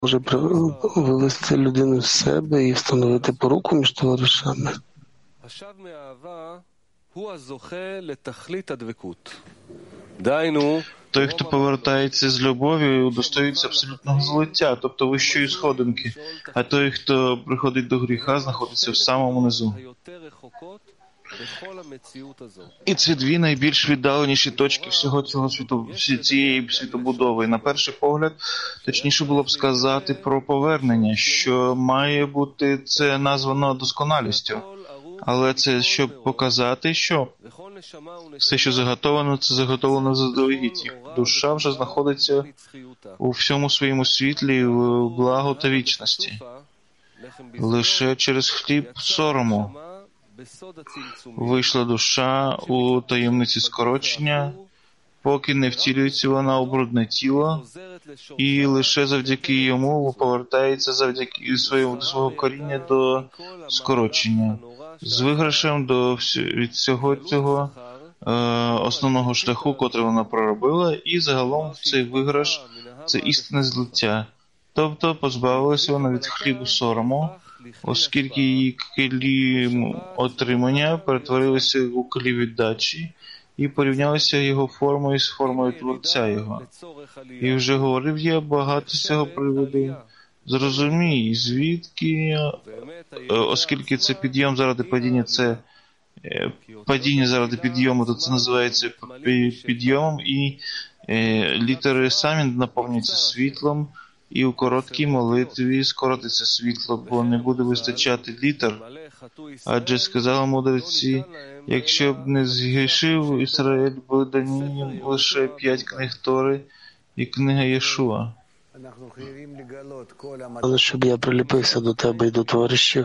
може вивести людину з себе і встановити поруку між товаришами. Той, хто повертається з любові, удостоюється абсолютного злиття, тобто вищої сходинки. А той, хто приходить до гріха, знаходиться в самому низу. І це дві найбільш віддаленіші точки всього цього цієї світобудови. На перший погляд, точніше було б сказати про повернення, що має бути це названо досконалістю. Але це щоб показати, що все, що заготовлено, це заготовлено заздалегідь. Душа вже знаходиться у всьому своєму світлі, в благо та вічності. Лише через хліб сорому вийшла душа у таємниці скорочення, поки не втілюється вона у брудне тіло, і лише завдяки йому повертається завдяки свого коріння до скорочення. З виграшем від всього цього основного шляху, котрий вона проробила, і загалом цей виграш – це істинне злиття. Тобто позбавилася вона від хлібу сорому, оскільки її килі отримання перетворилися у килі віддачі і порівнялися його формою з формою Творця його. І вже говорив я багато з цього приводу. Зрозумій, звідки, оскільки це підйом заради падіння, це падіння заради підйому, то це називається підйомом, і літери самі наповнюються світлом, і у короткій молитві скоротиться світло, бо не буде вистачати літер. Адже сказали мудреці, якщо б не згрішив Ізраїль, би дані їм лише 5 книг Тори і книга Єшуа. Але щоб я приліпився до тебе і до товаришів.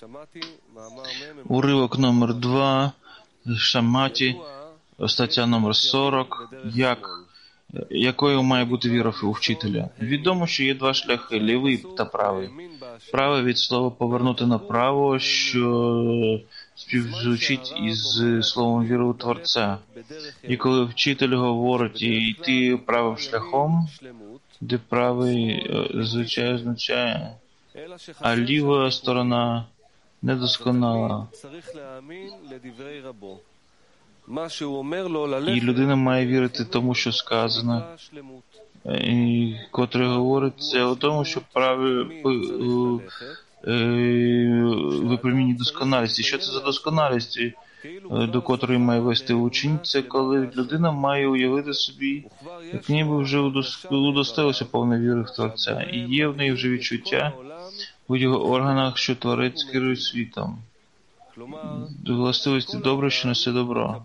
Уривок номер 2, Шаматі, стаття номер 40, якою має бути віра у вчителя. Відомо, що є два шляхи – лівий та правий. Правий від слова «повернути направо», що співзвучить із словом «віри у Творця». І коли вчитель говорить «йти правим шляхом», де правий, звичайно, означає, а ліва сторона недосконала. І людина має вірити тому, що сказано, і котре говориться у тому, що праві випромінює досконалість. Що це за досконалість, до котрої має вести учень? Це коли людина має уявити собі, як ніби вже удостоїлася повної віри в Творця, і є в неї вже відчуття у його органах, що Творець керує світом. До властивості добре, що несе добро.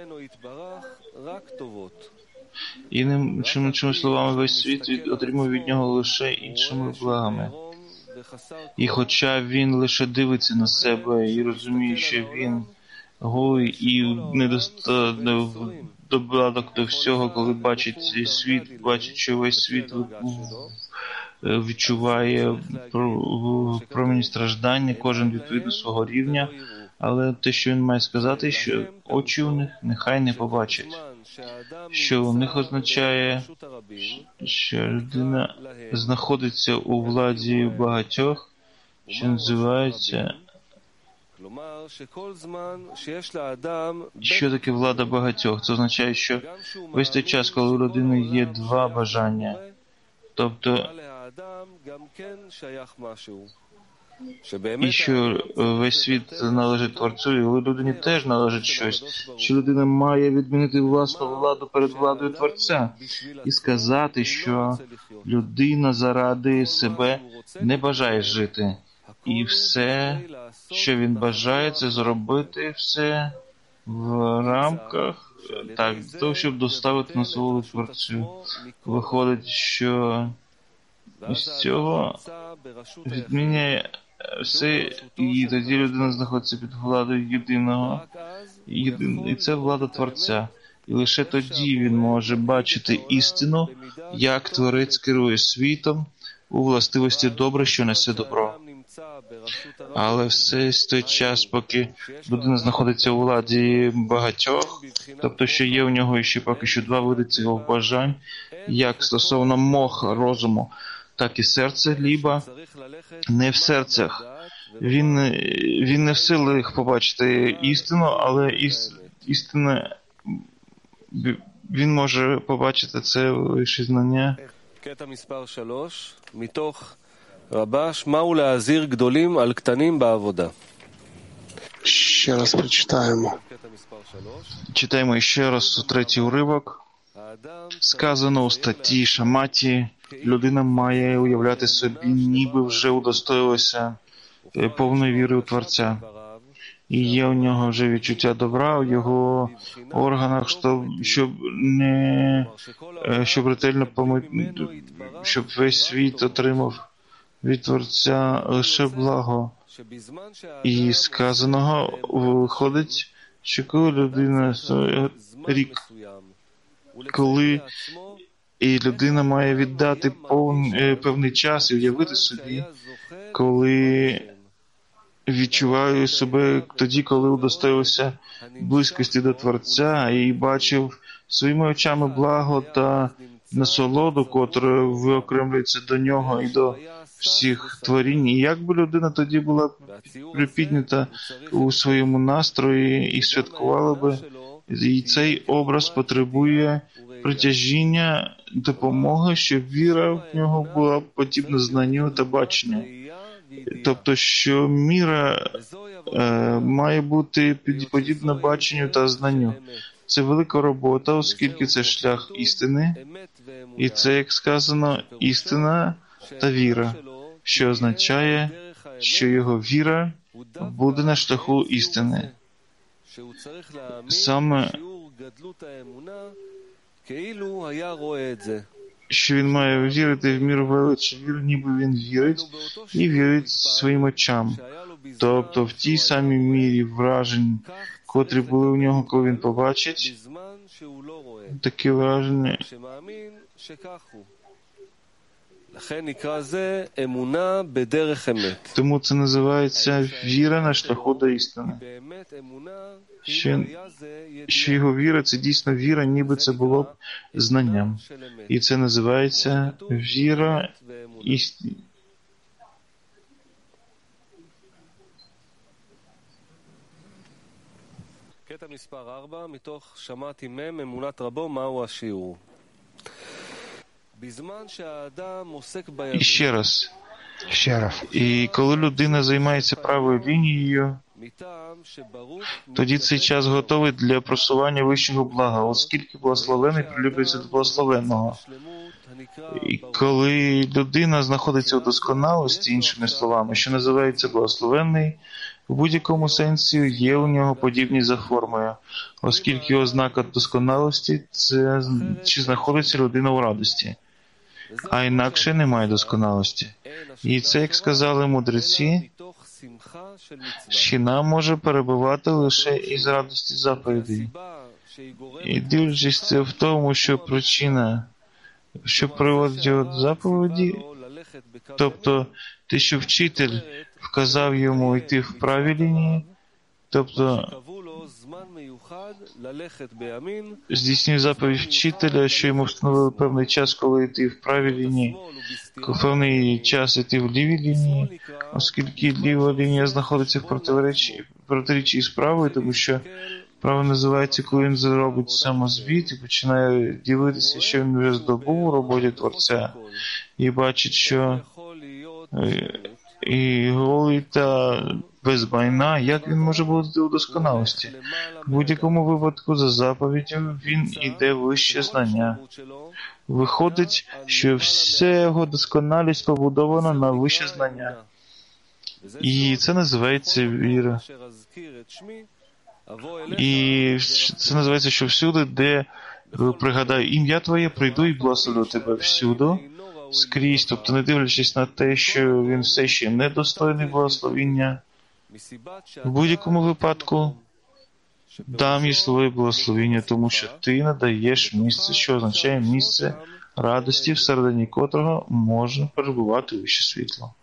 Іншими словами, весь світ отримує від нього лише іншими благами. І хоча він лише дивиться на себе і розуміє, що він голий і недостаток до всього, коли бачить цей світ, бачить, що весь світ відчуває промені страждання, кожен відповідно свого рівня, але те, що він має сказати, що очі у них нехай не побачать. Що у них означає, що людина знаходиться у владі багатьох, що називається... Що таке влада багатьох? Це означає, що весь той час, коли у людини є два бажання, тобто і що весь світ належить Творцю, і людині теж належить щось, що людина має відмінити власну владу перед владою Творця і сказати, що людина заради себе не бажає жити. І все, що він бажає, це зробити все в рамках, так, для того, щоб доставити насолоду Творцю. Виходить, що із цього відміняє все, і тоді людина знаходиться під владою єдиного, і це влада Творця. І лише тоді він може бачити істину, як Творець керує світом у властивості добре, що несе добро. Але все з той час, поки людина знаходиться у владі багатьох, тобто, що є у нього ще поки що два види цих бажань, як стосовно мох розуму, так і серце, ліба не в серцях. Він не в силах побачити істину, але істина, він може побачити це вище знання. קטע מספר 3, מתוך רבש, מהו להזהיר גדולים על קטנים בעבודה. Ще раз прочитаємо. Читаємо ще раз третій уривок. Сказано у статті Шаматі, людина має уявляти собі, ніби вже удостоїлася повної віри у Творця. І є у нього вже відчуття добра в його органах, щоб ретельно щоб весь світ отримав від Творця лише благо. І сказаного виходить, що коли людина рік, коли і людина має віддати певний час і уявити собі, коли відчуваю себе тоді, коли удостоївся близькості до Творця і бачив своїми очами благо та насолоду, котре виокремлюється до нього і до всіх творінь. І як би людина тоді була припіднята у своєму настрої і святкувала би, і цей образ потребує притяжіння допомоги, щоб віра в нього була подібна знанню та баченню. Тобто, що міра має бути подібна баченню та знанню. Це велика робота, оскільки це шлях істини, і це, як сказано, істина та віра, що означає, що його віра буде на шляху істини. Саме, що він має вірити в міру величі віри, ніби він вірить, і вірить своїм очам. Тобто в тій самій мірі вражень, котрі були у нього, коли він побачить, такі враження. Тому це називається віра на шляху до істини. Що його віра – це дійсно віра, ніби це було б знанням. І це називається віра істини. קטע מספר 4, מתוך שמעתי מם, אמונת רבו, מהו השיעור. בזמן שהאדם עוסק І ще раз. Ще. І коли людина займається правою лінією, тоді цей час готовий для просування вищого блага, оскільки благословений прилюблюється до благословенного. І коли людина знаходиться у досконалості, іншими словами, що називається благословенний, в будь-якому сенсі є у нього подібність за формою, оскільки ознака досконалості – це чи знаходиться людина у радості, а інакше немає досконалості. І це, як сказали мудреці, шхіна може перебувати лише із радості заповідей. І дивлячись це в тому, що причина, що приводить його до заповіді, тобто те, що вчитель вказав йому йти в правій лінії, тобто здійснив заповідь вчителя, що йому встановили певний час, коли йти в правій лінії, певний час йти в лівій лінії, оскільки ліва лінія знаходиться в протиріччі з правою, тому що право називається, коли він зробить самозвіт і починає ділитися, що він вже здобув у роботі Творця, і бачить, що і голий та без майна, як він може бути у досконалості? В будь-якому випадку за заповіддю він іде вище знання. Виходить, що вся його досконалість побудована на вище знання. І це називається віра. І це називається, що всюди, де пригадаю ім'я Твоє, прийду і благословлю Тебе всюди, скрізь, тобто не дивлячись на те, що він все ще недостойний благословіння, в будь-якому випадку дам їй своє благословіння, тому що ти надаєш місце, що означає місце радості, всередині котрого може перебувати вище світло.